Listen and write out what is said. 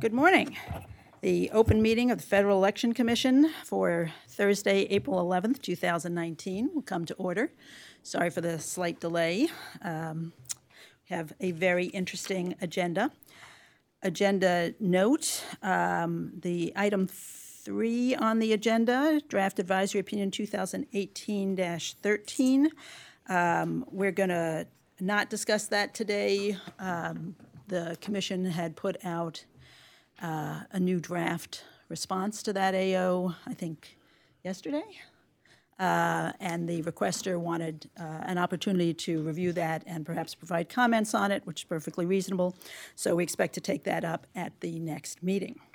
Good morning. The open meeting of the Federal Election Commission for Thursday, April 11th, 2019 will come to order. Sorry for the slight delay. We have a very interesting agenda. Agenda note, the item 3 on the agenda, Draft Advisory Opinion 2018-13. We're going to not discuss that today. The commission had put out a new draft response to that AO, I think, yesterday. And the requester wanted an opportunity to review that and perhaps provide comments on it, which is perfectly reasonable. So we expect to take that up at the next meeting.